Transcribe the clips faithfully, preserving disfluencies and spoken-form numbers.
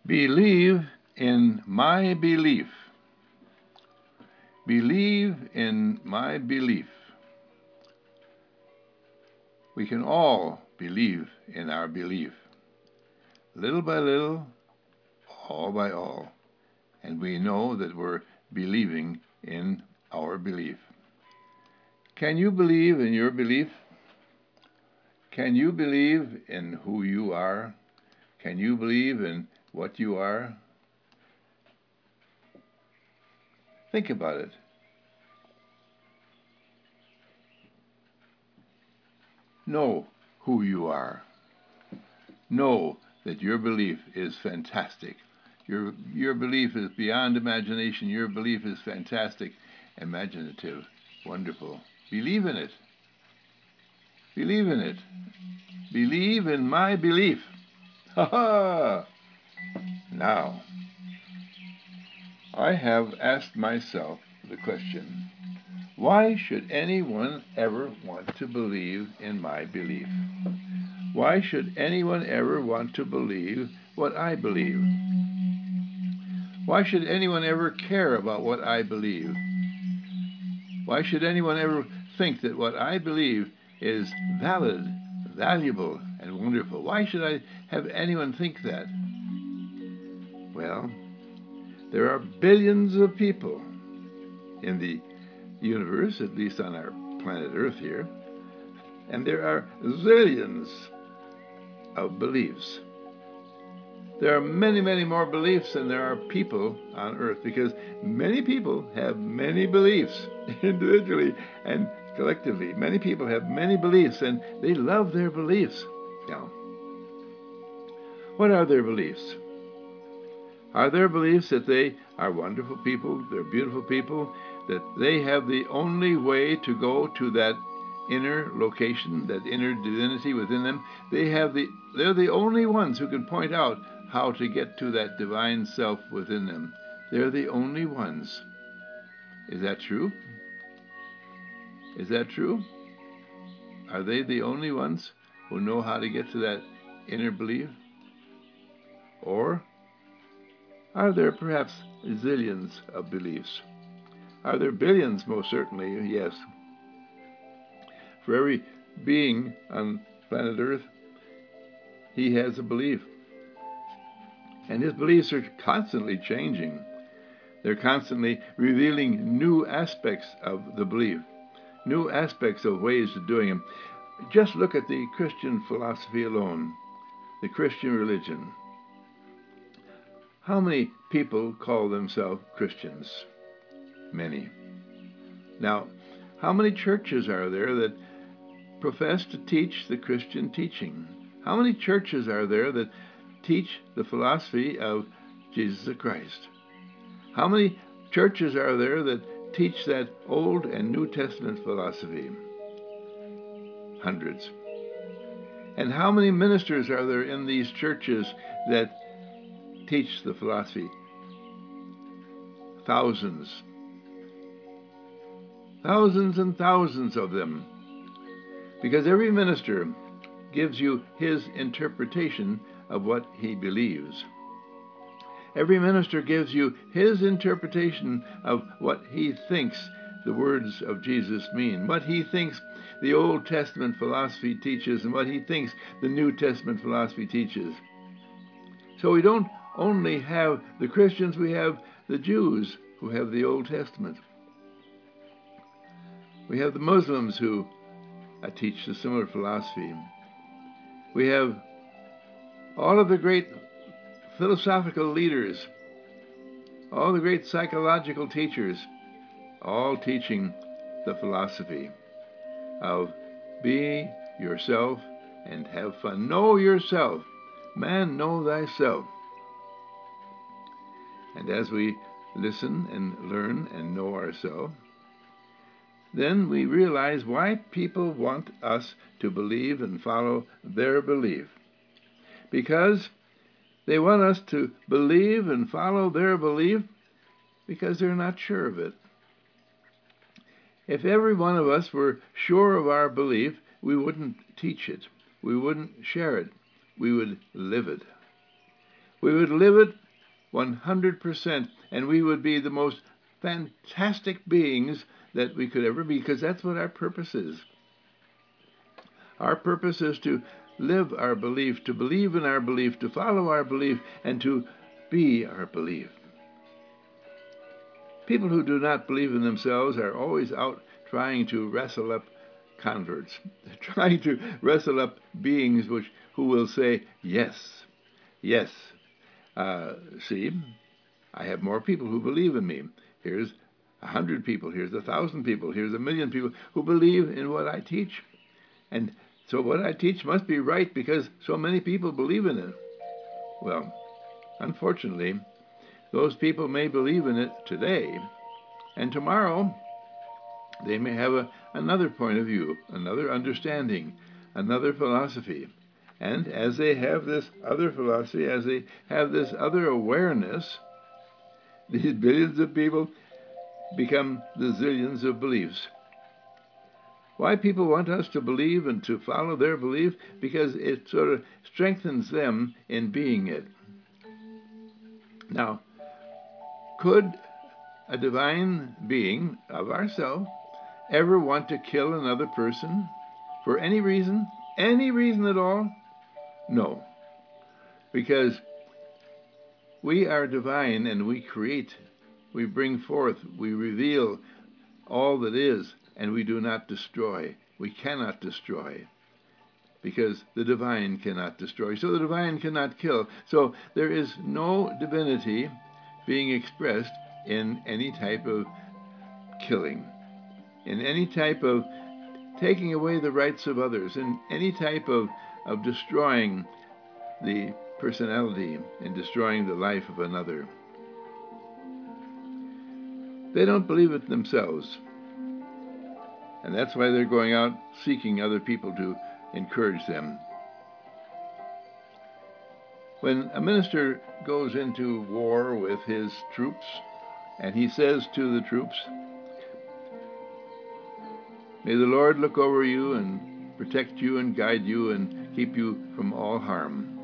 Believe in my belief. Believe in my belief. We can all believe in our belief, little by little, all by all, and we know that we're believing in our belief. Can you believe in your belief? Can you believe in who you are? Can you believe in what you are? Think about it. Know who you are. Know that your belief is fantastic. Your, your belief is beyond imagination. Your belief is fantastic, imaginative, wonderful. Believe in it. Believe in it. Believe in my belief. Ha ha! Now, I have asked myself the question, why should anyone ever want to believe in my belief? Why should anyone ever want to believe what I believe? Why should anyone ever care about what I believe? Why should anyone ever think that what I believe is valid, valuable, and wonderful? Why should I have anyone think that? Well, there are billions of people in the universe, at least on our planet Earth here, and there are zillions of beliefs. There are many, many more beliefs than there are people on Earth, because many people have many beliefs, individually and collectively. Many people have many beliefs, and they love their beliefs. Now, what are their beliefs? Are their beliefs that they are wonderful people, they're beautiful people, that they have the only way to go to that inner location, that inner divinity within them? They have the, they're the only ones who can point out how to get to that divine self within them. They're the only ones. Is that true? Is that true? Are they the only ones who know how to get to that inner belief? Or are there perhaps zillions of beliefs? Are there billions? Most certainly, yes. For every being on planet Earth, he has a belief. And his beliefs are constantly changing. They're constantly revealing new aspects of the belief, new aspects of ways of doing them. Just look at the Christian philosophy alone, the Christian religion. How many people call themselves Christians? Many. Now, how many churches are there that profess to teach the Christian teaching? How many churches are there that teach the philosophy of Jesus Christ? How many churches are there that teach that Old and New Testament philosophy? Hundreds. And how many ministers are there in these churches that teach the philosophy? Thousands. Thousands and thousands of them. Because every minister gives you his interpretation of what he believes. Every minister gives you his interpretation of what he thinks the words of Jesus mean, what he thinks the Old Testament philosophy teaches, and what he thinks the New Testament philosophy teaches. So we don't only have the Christians, we have the Jews who have the Old Testament. We have the Muslims who uh, teach a similar philosophy. We have all of the great philosophical leaders, all the great psychological teachers, all teaching the philosophy of be yourself and have fun. Know yourself. Man, know thyself. And as we listen and learn and know ourselves, then we realize why people want us to believe and follow their belief. Because they want us to believe and follow their belief because they're not sure of it. If every one of us were sure of our belief, we wouldn't teach it. We wouldn't share it. We would live it. We would live it one hundred percent, and we would be the most fantastic beings that we could ever be, because that's what our purpose is. Our purpose is to live our belief, to believe in our belief, to follow our belief, and to be our belief. People who do not believe in themselves are always out trying to wrestle up converts, trying to wrestle up beings which who will say, yes, yes, uh, see, I have more people who believe in me. Here's a hundred people, here's a thousand people, here's a million people who believe in what I teach. And so what I teach must be right because so many people believe in it. Well, unfortunately, those people may believe in it today, and tomorrow they may have a, another point of view, another understanding, another philosophy. And as they have this other philosophy, as they have this other awareness, these billions of people become the zillions of beliefs. Why people want us to believe and to follow their belief? Because it sort of strengthens them in being it. Now, could a divine being of ourselves ever want to kill another person for any reason? Any reason at all? No. Because we are divine and we create, we bring forth, we reveal all that is, and we do not destroy. We cannot destroy, because the divine cannot destroy. So the divine cannot kill. So there is no divinity being expressed in any type of killing, in any type of taking away the rights of others, in any type of, of destroying the personality and destroying the life of another. They don't believe it themselves. And that's why they're going out seeking other people to encourage them. When a minister goes into war with his troops, and he says to the troops, "May the Lord look over you and protect you and guide you and keep you from all harm."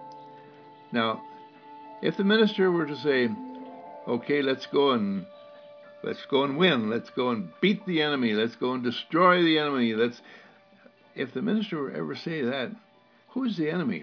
Now, if the minister were to say, "Okay, let's go and Let's go and win. Let's go and beat the enemy. Let's go and destroy the enemy. Let's." If the minister were ever say that, who's the enemy?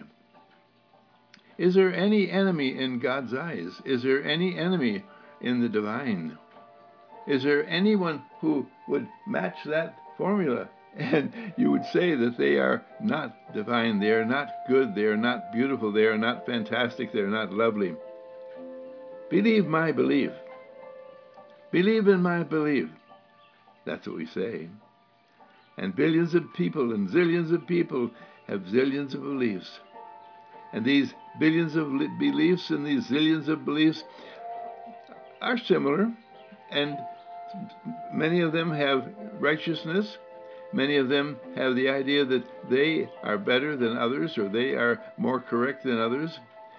Is there any enemy in God's eyes? Is there any enemy in the divine? Is there anyone who would match that formula? And you would say that they are not divine. They are not good. They are not beautiful. They are not fantastic. They are not lovely. Believe my belief. Believe in my belief. That's what we say. And billions of people and zillions of people have zillions of beliefs. And these billions of beliefs and these zillions of beliefs are similar, and many of them have righteousness. Many of them have the idea that they are better than others, or they are more correct than others.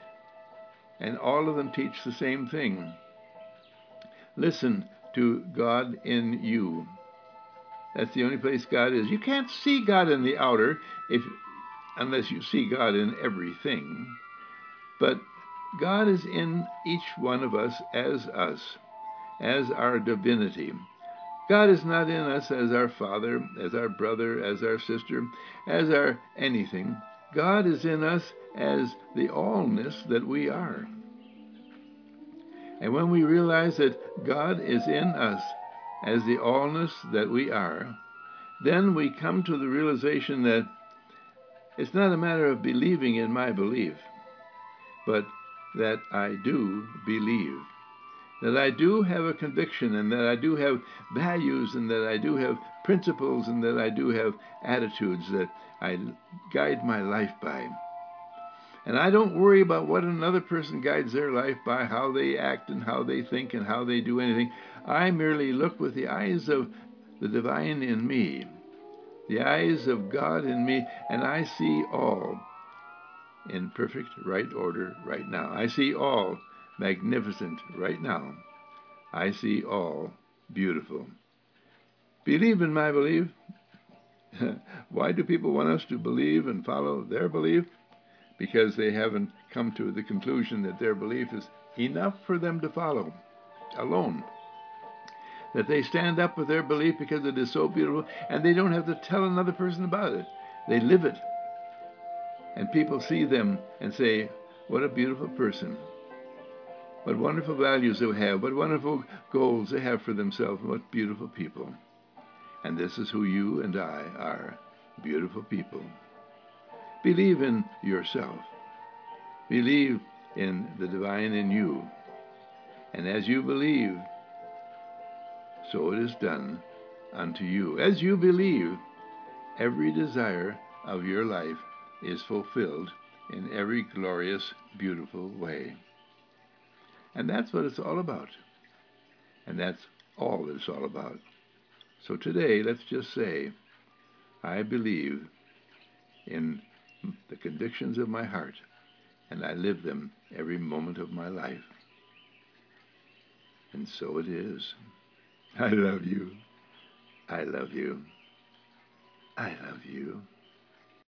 And all of them teach the same thing. Listen to God in you. That's the only place God is. You can't see God in the outer if, unless you see God in everything. But God is in each one of us as us, as our divinity. God is not in us as our father, as our brother, as our sister, as our anything. God is in us as the allness that we are. And when we realize that God is in us as the allness that we are, then we come to the realization that it's not a matter of believing in my belief, but that I do believe, that I do have a conviction, and that I do have values, and that I do have principles, and that I do have attitudes that I guide my life by. And I don't worry about what another person guides their life by, how they act and how they think and how they do anything. I merely look with the eyes of the divine in me, the eyes of God in me, and I see all in perfect right order right now. I see all magnificent right now. I see all beautiful. Believe in my belief. Why do people want us to believe and follow their belief? Because they haven't come to the conclusion that their belief is enough for them to follow alone. That they stand up with their belief because it is so beautiful, and they don't have to tell another person about it. They live it. And people see them and say, what a beautiful person. What wonderful values they have. What wonderful goals they have for themselves. What beautiful people. And this is who you and I are, beautiful people. Believe in yourself. Believe in the divine in you. And as you believe, so it is done unto you. As you believe, every desire of your life is fulfilled in every glorious, beautiful way. And that's what it's all about. And that's all that it's all about. So today, let's just say, I believe in the convictions of my heart, and I live them every moment of my life. And so it is. I love you. I love you. I love you.